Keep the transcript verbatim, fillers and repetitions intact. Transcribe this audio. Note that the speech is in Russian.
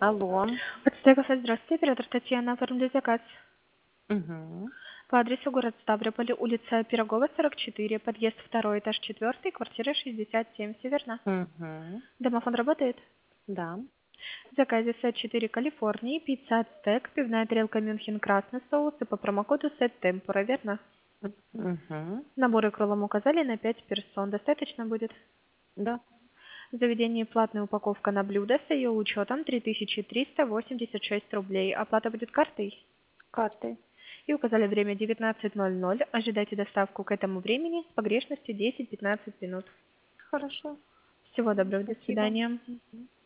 Алло. Подстегов, здравствуйте, оператор Татьяна, оформлю заказ. Угу. По адресу город Ставрополь, улица Пирогова, сорок четыре, подъезд второй, этаж четвертый, квартира шестьдесят семь, Северна. Угу. Домофон работает? Да. В заказе сет четыре Калифорнии, пицца Ацтек, пивная тарелка Мюнхен, красный соус и по промокоду сет Темпура, верно? Угу. Наборы крылом указали на пять персон, достаточно будет? Да. В заведении платная упаковка на блюдо с ее учетом три тысячи триста восемьдесят шесть рублей. Оплата будет картой? Картой. И указали время девятнадцать ноль ноль. Ожидайте доставку к этому времени с погрешностью десять-пятнадцать минут. Хорошо. Всего доброго, до Спасибо. свидания. Мгм.